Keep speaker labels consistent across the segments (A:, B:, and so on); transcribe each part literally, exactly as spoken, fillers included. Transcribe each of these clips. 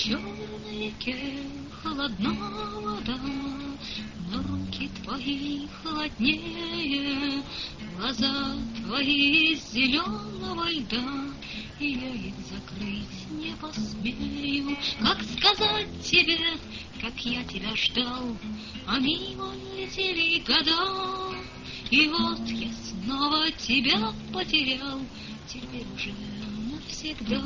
A: черной реке холодна вода, но руки твои холоднее, глаза твои из зеленого льда, и я их закрыть не посмею. Как сказать тебе, как я тебя ждал, а мимо летели года, и вот я снова тебя потерял, теперь уже навсегда.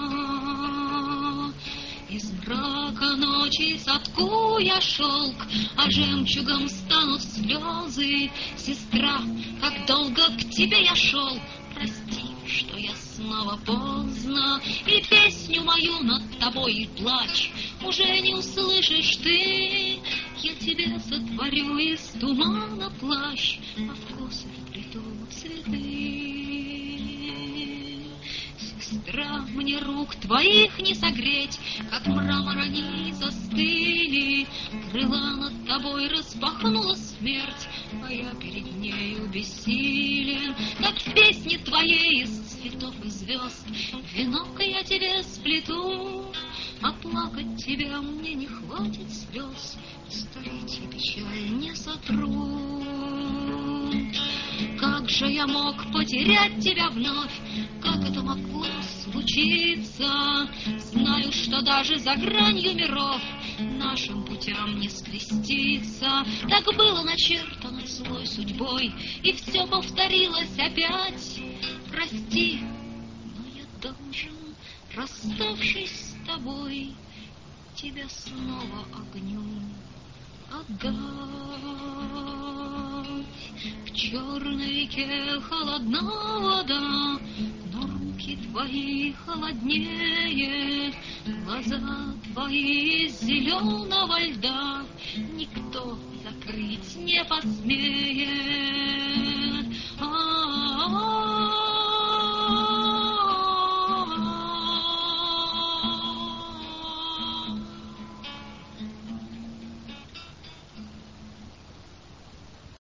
A: Из мрака ночи сотку я шелк, а жемчугом станут слезы. Сестра, как долго к тебе я шел, прости, что я снова поздно, и песню мою над тобой плачь уже не услышишь ты. Я тебе сотворю из тумана плащ, а в косы вплету цветы. Сестра, мне рук твоих не согреть, как мрамор они застыли. Крыла над тобой распахнула смерть, а я перед нею бессилен. Как в песне твоей из цветов и звезд венок я тебе сплету, а плакать тебя мне не хватит слез, столетие печаль не сотру. Как же я мог потерять тебя вновь, как это могло случиться? Знаю, что даже за гранью миров нашим путям не скреститься. Так было начертано злой судьбой, и все повторилось опять. Прости, но я должен, расставшись с тобой, тебя снова огню отдать. В черной реке холодна вода, но руки твои холоднее, глаза твои из зеленого льда никто закрыть не посмеет. А-а-а.